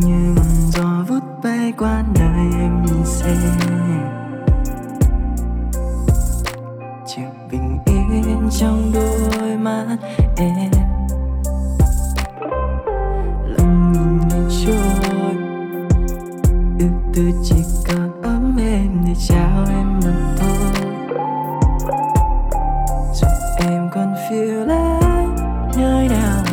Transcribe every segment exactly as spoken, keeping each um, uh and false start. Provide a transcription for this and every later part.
như ngọn gió vút bay qua nơi em nhìn xem, chuyện bình yên trong đôi mắt em. Lòng nhìn ngày trôi, từ từ chỉ còn ấm êm để trao em mà thôi. Dù em còn phiêu lãng nơi nào,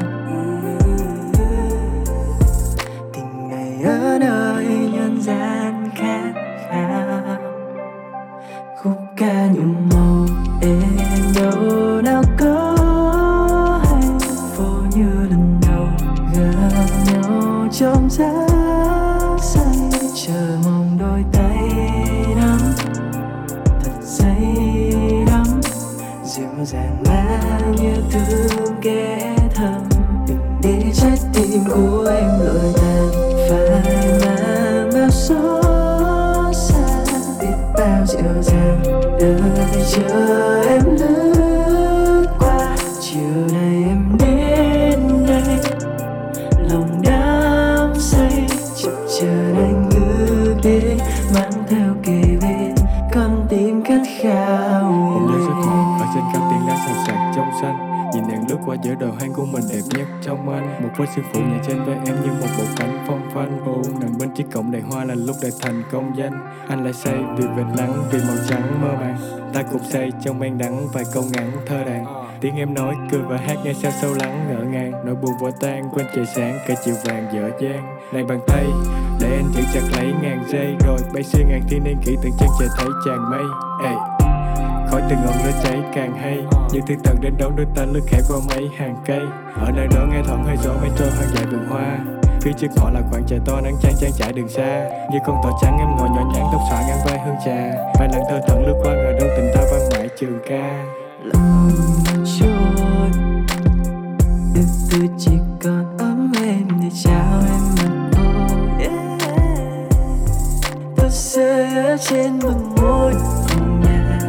tình ngày ở nơi nhân gian khác khác. Khúc ca nhuộm màu em đâu nào có hay, phố như lần đầu gặp nhau trong giấc say, chờ mong đôi tay nắm thật say đắm, dịu dàng mang như thương ghé thăm. Đừng để trái tim của em lội tàn, phải mang bao xót xa, biết bao dịu dàng đời chờ em lướt qua. Chiều nay em đến đây, lòng đắm say, chập chờn anh ước đến, mang theo kề bên con tim khát khao. Hôm nay sẽ còn ở trên cao tiếng lá xào xạc trong xanh, nhìn nàng lướt qua giữa đầu hang của mình đẹp nhất trong anh. Một vết sương phủ nhẹ trên vai em như một bộ cánh phong phanh. Ô nàng bên chiếc cổng đầy hoa là lúc để thành công danh. Anh lại say vì vệt nắng, vì màu trắng mơ màng. Ta cùng say trong men đắng vài câu ngắn thơ đàn. Tiếng em nói cười và hát nghe sao sâu lắng ngỡ ngàng. Nỗi buồn vỡ tan quên trời sáng cả chiều vàng dở dang. Này bàn tay để anh giữ chặt lấy ngàn giây, rồi bay xuyên ngàn thiên niên kỷ từng chân trời thấy tràn mây. Ê, khói từng ngọn lửa cháy càng hay, như thiên thần đến đón đôi ta lướt khẽ qua mấy hàng cây. Ở nơi đó nghe thoảng hơi gió mây trôi hoang dại vườn hoa, phía trước họ là khoảng trời to nắng chang chang trải đường xa. Như con tàu trắng em ngồi nhỏ nhắn tóc xõa ngang vai hương trà, vài lần thơ thẩn lướt qua ngờ đâu tình ta vang mãi trường ca. Lòng trôi, từ từ chỉ còn ấm êm để trao em mà thôi. Yeah. Tôi rơi ở trên bờ môi hồng nhà,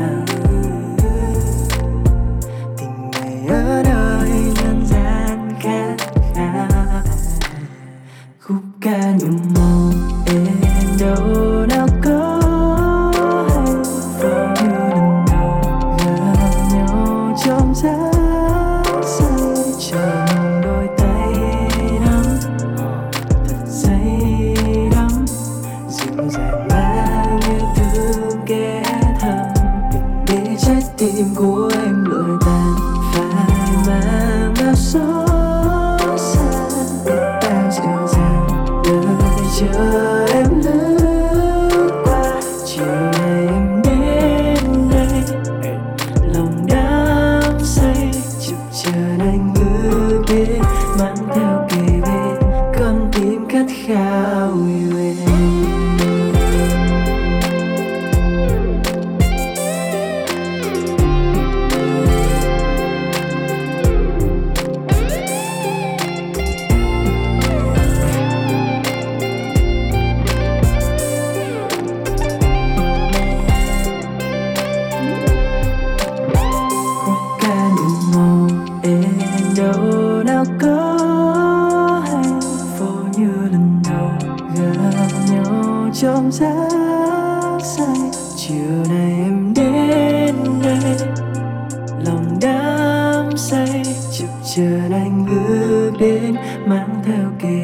tình ngày ở nơi nhân gian khác khác. Khúc ca nhuộm màu em đâu nào có hay, phố như lần đầu gặp nhau trong giấc say, chờ mong đôi tay nắm thật say đắm, dịu dàng mang như thương ghé thăm. Đừng để trái tim của em lội tàn, phải mang bao xót xa, biết bao dịu dàng đời chờ em lướt qua. Chiều nay em đến đây, lòng đắm say, chập chờn anh ước đến, mang theo kề bên con tim khát khao yêu em. Đâu nào có hay, phố như lần đầu gặp nhau trong giấc say. Chiều nay em đến đây, lòng đắm say, chập chờn anh ước đến, mang theo kề